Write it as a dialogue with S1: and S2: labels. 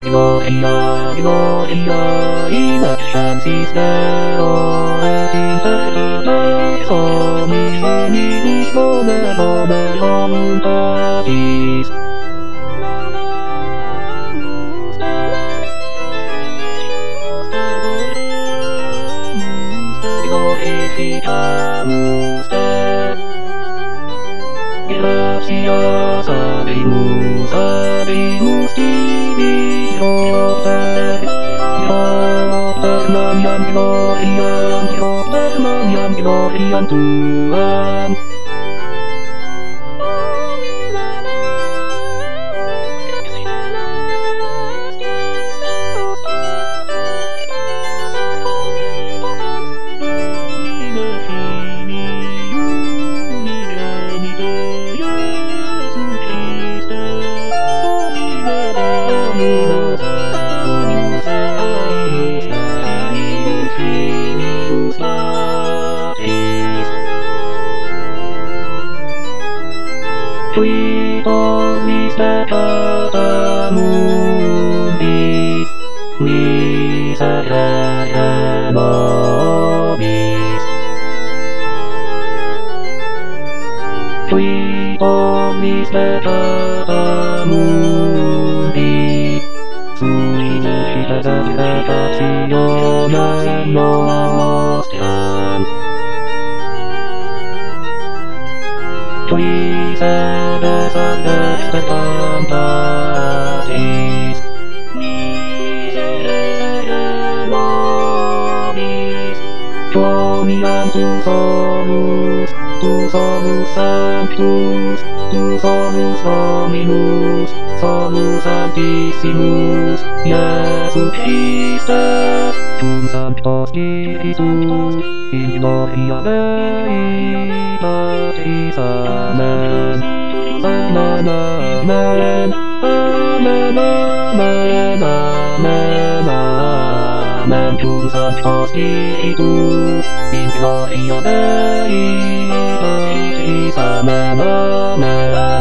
S1: Gloria, Gloria, in excelsis Deo, et in terris hominis bone voluntatis. Glorificamus Te. Gratias habemus, habemus tibi propter, propter namiam gloriam Tuam. Qui polis peccata mundi, miserere nobis. Qui polis peccata mundi, suscite peccationem nostram. Qui sebes ad extra cantatis, miserere nobis. Quoniam tu solus sanctus, tu solus Dominus, solus Sanctissimus, Iesus Christe, cum Sancto Spiritus, in gloria Dei Patris. Amen. Amen, amen, amen, amen, amen, amen, cum Sancto Spiritus, in gloria Dei Patris. Amen, amen.